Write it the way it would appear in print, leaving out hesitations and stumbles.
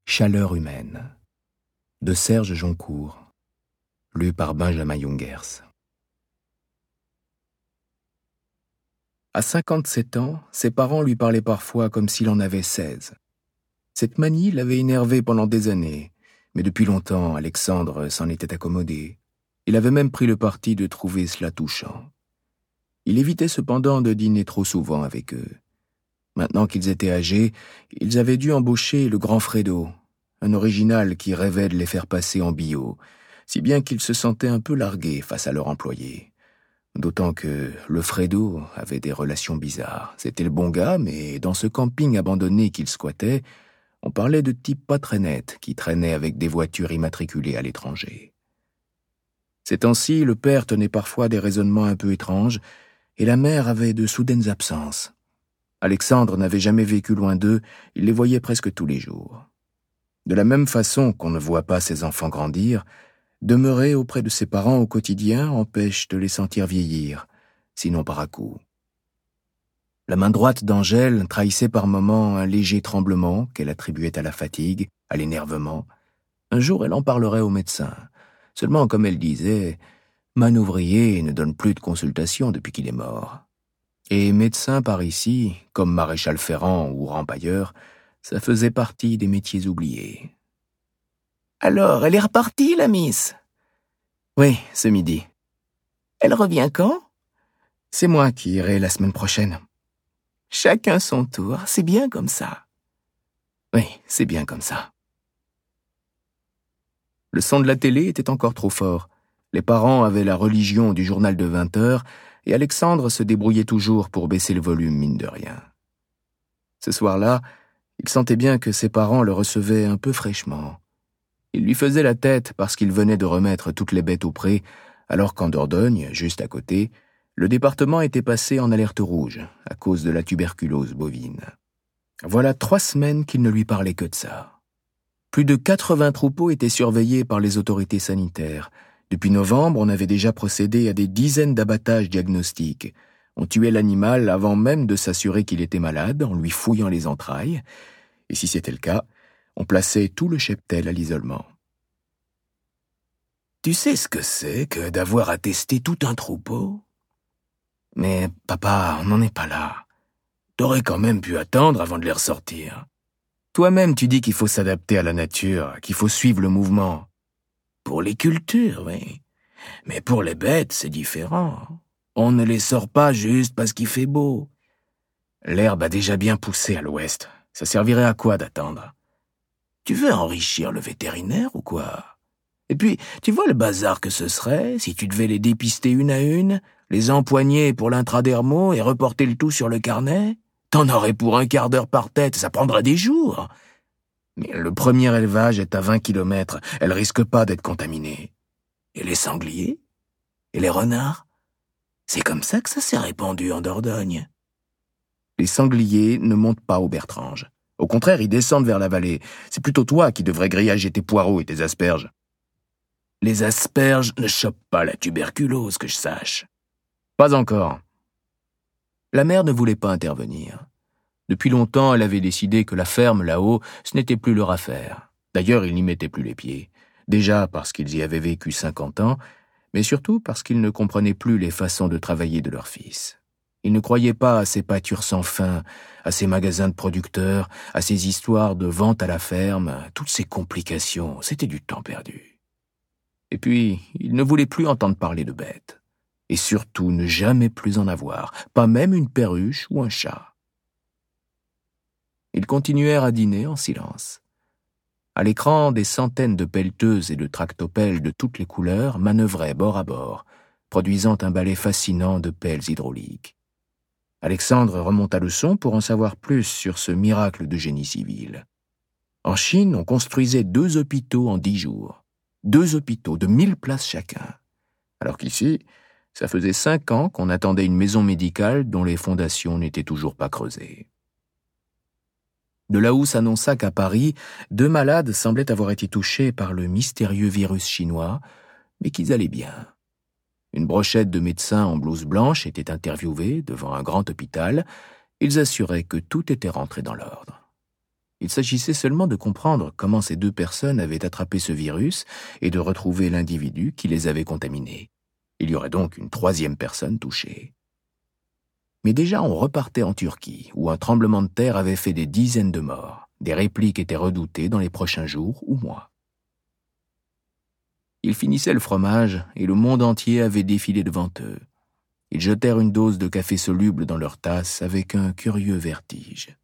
Chaleur humaine de Serge Joncourt, lu par Benjamin Jungers. À 57 ans, ses parents lui parlaient parfois comme s'il en avait 16. Cette manie l'avait énervé pendant des années, mais depuis longtemps, Alexandre s'en était accommodé. Il avait même pris le parti de trouver cela touchant. Il évitait cependant de dîner trop souvent avec eux. Maintenant qu'ils étaient âgés, ils avaient dû embaucher le grand Fredo, un original qui rêvait de les faire passer en bio, si bien qu'ils se sentaient un peu largués face à leur employé. D'autant que le Fredo avait des relations bizarres. C'était le bon gars, mais dans ce camping abandonné qu'il squattait, on parlait de types pas très nets qui traînaient avec des voitures immatriculées à l'étranger. Ces temps-ci, le père tenait parfois des raisonnements un peu étranges, et la mère avait de soudaines absences. Alexandre n'avait jamais vécu loin d'eux, il les voyait presque tous les jours. De la même façon qu'on ne voit pas ses enfants grandir, demeurer auprès de ses parents au quotidien empêche de les sentir vieillir, sinon par à-coups. La main droite d'Angèle trahissait par moments un léger tremblement qu'elle attribuait à la fatigue, à l'énervement. Un jour, elle en parlerait au médecin. Seulement, comme elle disait, Manouvrier ne donne plus de consultation depuis qu'il est mort. Et médecin par ici, comme maréchal ferrant ou rempailleur, ça faisait partie des métiers oubliés. « Alors, elle est repartie, la miss ?»« Oui, ce midi. »« Elle revient quand ?»« C'est moi qui irai la semaine prochaine. »« Chacun son tour, c'est bien comme ça. »« Oui, c'est bien comme ça. » Le son de la télé était encore trop fort. Les parents avaient la religion du journal de 20 heures, et Alexandre se débrouillait toujours pour baisser le volume, mine de rien. Ce soir-là, il sentait bien que ses parents le recevaient un peu fraîchement. Il lui faisait la tête parce qu'il venait de remettre toutes les bêtes au pré, alors qu'en Dordogne, juste à côté, le département était passé en alerte rouge à cause de la tuberculose bovine. Voilà 3 semaines qu'il ne lui parlait que de ça. Plus de 80 troupeaux étaient surveillés par les autorités sanitaires. Depuis novembre, on avait déjà procédé à des dizaines d'abattages diagnostiques. On tuait l'animal avant même de s'assurer qu'il était malade, en lui fouillant les entrailles. Et si c'était le cas, on plaçait tout le cheptel à l'isolement. « Tu sais ce que c'est que d'avoir à tester tout un troupeau ?»« Mais papa, on n'en est pas là. T'aurais quand même pu attendre avant de les ressortir. Toi-même, tu dis qu'il faut s'adapter à la nature, qu'il faut suivre le mouvement. » Pour les cultures, oui. Mais pour les bêtes, c'est différent. On ne les sort pas juste parce qu'il fait beau. L'herbe a déjà bien poussé à l'ouest. Ça servirait à quoi d'attendre ? Tu veux enrichir le vétérinaire ou quoi ? Et puis, tu vois le bazar que ce serait si tu devais les dépister une à une, les empoigner pour l'intradermo et reporter le tout sur le carnet ? T'en aurais pour un quart d'heure par tête, ça prendra des jours. Mais le premier élevage est à 20 kilomètres, elle risque pas d'être contaminée. Et les sangliers ? Et les renards ? C'est comme ça que ça s'est répandu en Dordogne. Les sangliers ne montent pas aux Bertranges. Au contraire, ils descendent vers la vallée. C'est plutôt toi qui devrais grillager tes poireaux et tes asperges. Les asperges ne chopent pas la tuberculose, que je sache. Pas encore. La mère ne voulait pas intervenir. Depuis longtemps, elle avait décidé que la ferme, là-haut, ce n'était plus leur affaire. D'ailleurs, ils n'y mettaient plus les pieds. Déjà parce qu'ils y avaient vécu 50 ans, mais surtout parce qu'ils ne comprenaient plus les façons de travailler de leur fils. Ils ne croyaient pas à ces pâtures sans fin, à ces magasins de producteurs, à ces histoires de vente à la ferme, toutes ces complications, c'était du temps perdu. Et puis, ils ne voulaient plus entendre parler de bêtes. Et surtout, ne jamais plus en avoir, pas même une perruche ou un chat. Ils continuèrent à dîner en silence. À l'écran, des centaines de pelleteuses et de tractopelles de toutes les couleurs manœuvraient bord à bord, produisant un balai fascinant de pelles hydrauliques. Alexandre remonta le son pour en savoir plus sur ce miracle de génie civil. En Chine, on construisait 2 hôpitaux en 10 jours. 2 hôpitaux de 1000 places chacun. Alors qu'ici, ça faisait 5 ans qu'on attendait une maison médicale dont les fondations n'étaient toujours pas creusées. De là où s'annonça qu'à Paris, 2 malades semblaient avoir été touchés par le mystérieux virus chinois, mais qu'ils allaient bien. Une brochette de médecins en blouse blanche était interviewée devant un grand hôpital. Ils assuraient que tout était rentré dans l'ordre. Il s'agissait seulement de comprendre comment ces 2 personnes avaient attrapé ce virus et de retrouver l'individu qui les avait contaminés. Il y aurait donc une 3e personne touchée. Mais déjà on repartait en Turquie, où un tremblement de terre avait fait des dizaines de morts. Des répliques étaient redoutées dans les prochains jours ou mois. Ils finissaient le fromage et le monde entier avait défilé devant eux. Ils jetèrent une dose de café soluble dans leur tasse avec un curieux vertige.